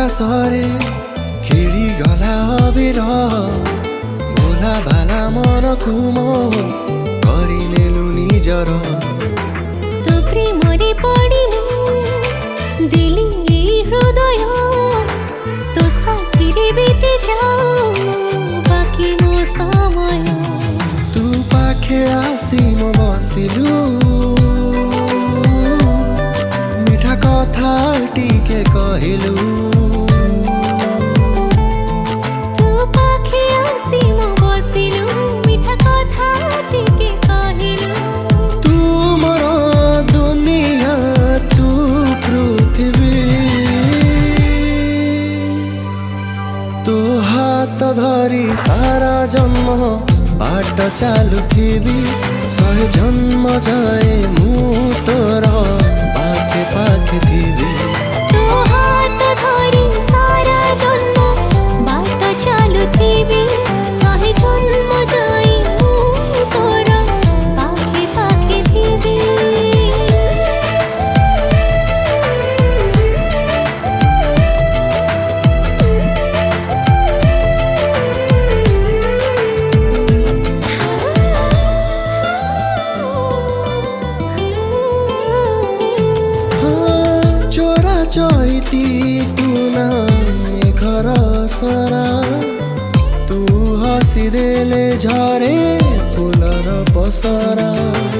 सरे खेली गला अबिर भोला भाला मन कुम गरिनेलु निजर तो प्रेमरे पडिनु दिली हृदय तो साथीरे बीती जाऊ बाकी मो समय तू पाखे आसी म बसिलु मिठा कथा टिके कहिलु तू पाखे आसी म बसिलु मिठा कथा टिके कहिलु तू मोर दुनिया तू पृथ्वी तो हाथ धरी सारा जन्म बाट चालुथिबी सहे जन्म जाए मु तोर पाखे पाखे थिबी तो हाथ धरी सारा जन्म बाट चालुथिबी सहे जन्म जाए मु तोर पाखे पाखे थिबी चैती तू ना मेघर सरा तू हसीदेले झरे फुलर पसरा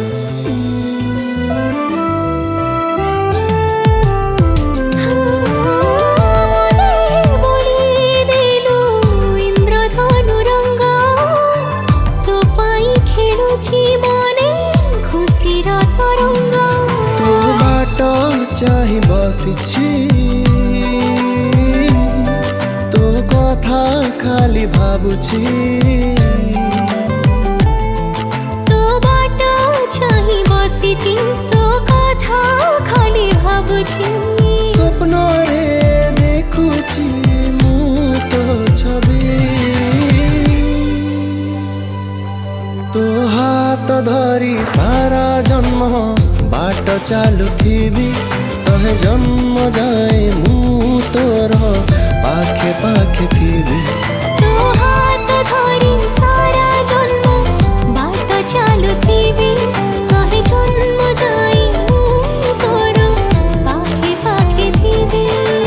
चाहि बसिछि तो कथा खाली भाबुछि तो बाटो चाहि बसिछि तो कथा खाली भाबुछि स्वप्न रे देखुछि मु तो छवि तो हाथ धरी सारा जन्म बाट चालुथिबी सहे जन्म जाए मु तोर पाखे पाखे थिबी तो हाथ धरी सारा जन्म बाट चालुथिबी सहे जन्म जाए मु तोर पाखे पाखे थिबी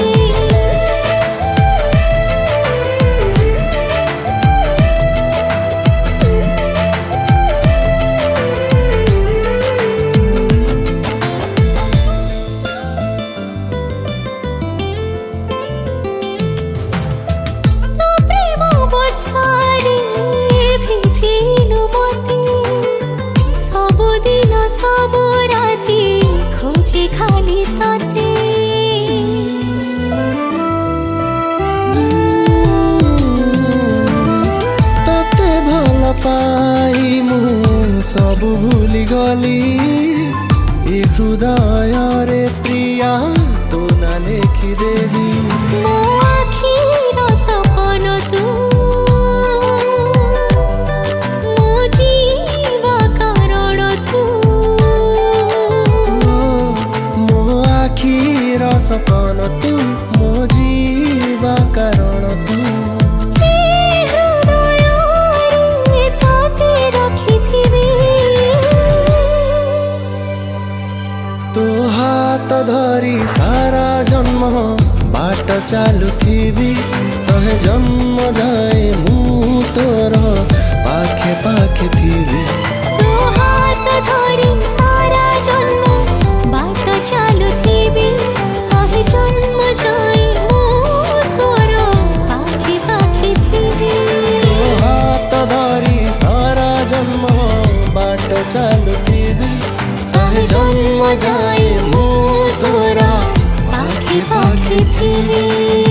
खाली ताते तते भल पाई मु सब भूली गली ए हृदय रे प्रिया तो ना लेखि देली मो आखिर सपन तू मो जीवा कारण तू आखिर सपन तू मो जीवा कारण तू तो हाथ धरी सारा जन्म बाट चालुथिबी सहे जन्म जाए मु तोर पाखे पाखे थिबी तो हाथ धरी सारा जन्म बाट चालुथिबी सहे जन्म जाए मु तोर पाखे पाखे थिबी तो हाथ धरी सारा जन्म बाट चालुथिबी सहे जन्म जाए मु तोर पाखे पाखे थिबी।